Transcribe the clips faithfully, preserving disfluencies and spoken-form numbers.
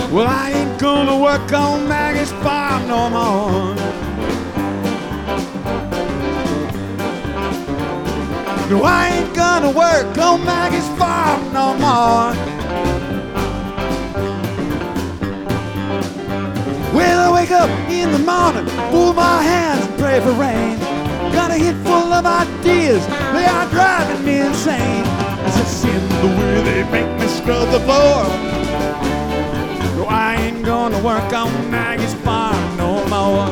Well, I ain't gonna work on Maggie's farm no more. No, I ain't gonna work on Maggie's farm no more. Well, I wake up in the morning, pull my hands and pray for rain. Got a head full of ideas, they are driving me insane. It's a sin the way they make me scrub the floor. No, I ain't gonna work on Maggie's farm no more.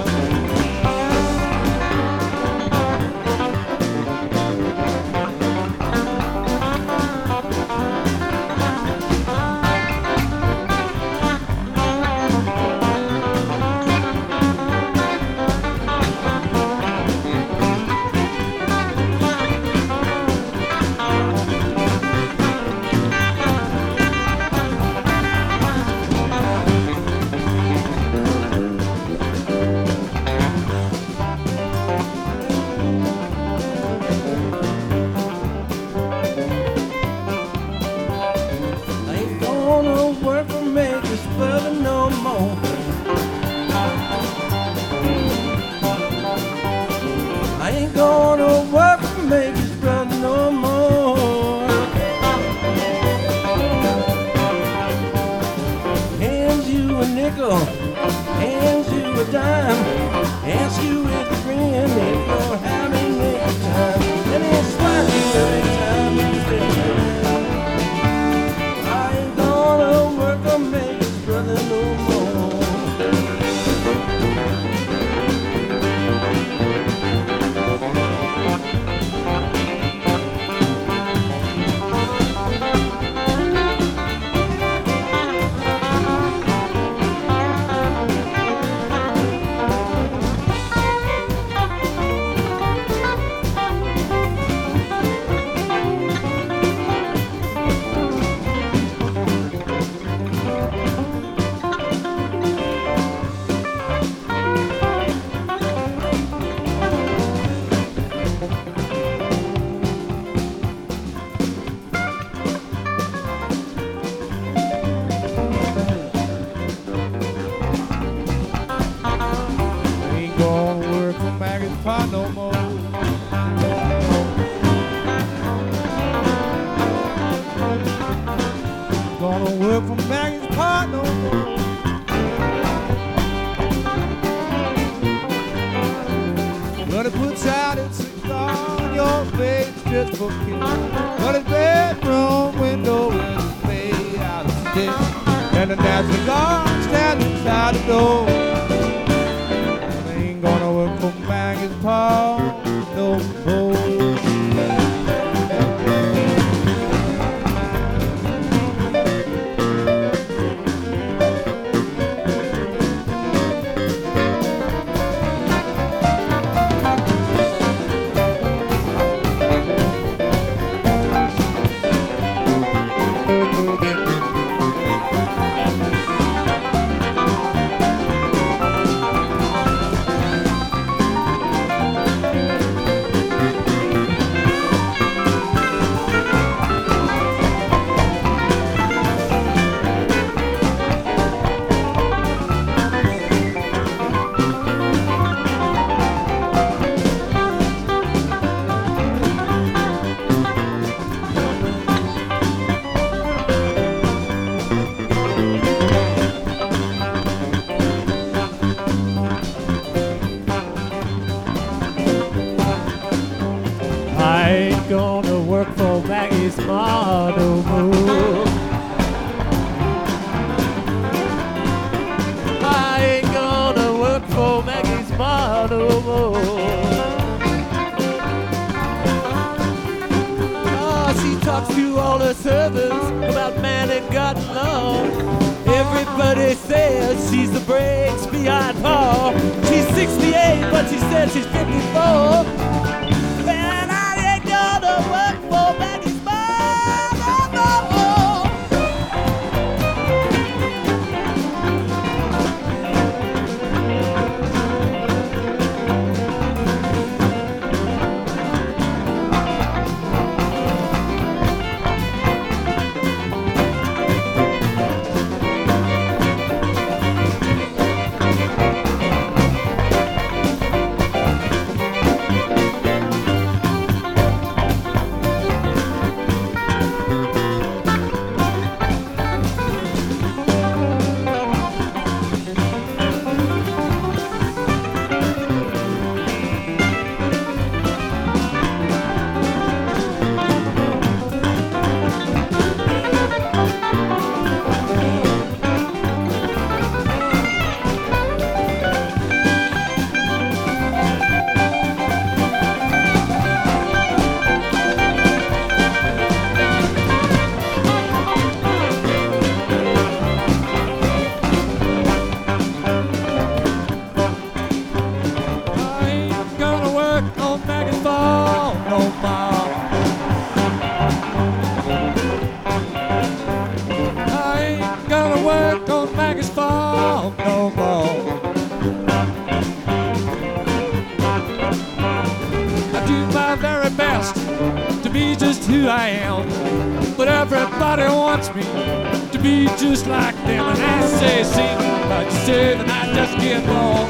Who I am, but everybody wants me to be just like them. And I say, see, about yourself, and I just get wrong.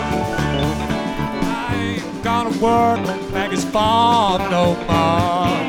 I ain't gonna work on Maggie's farm no more.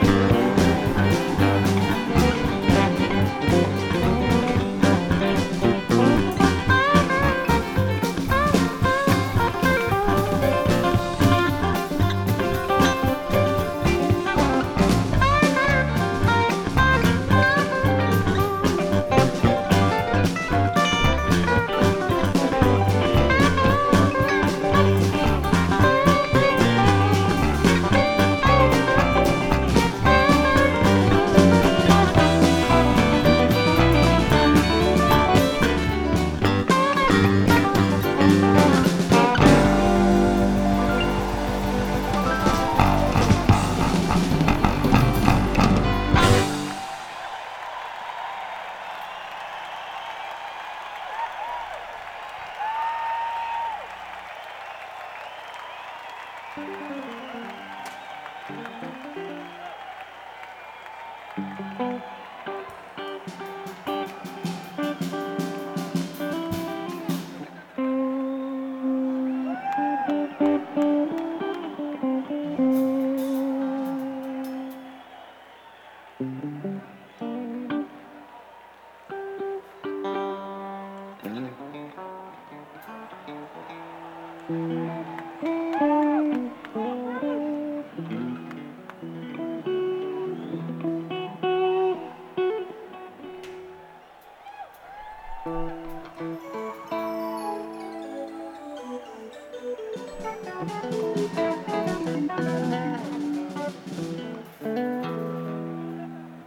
Thank you.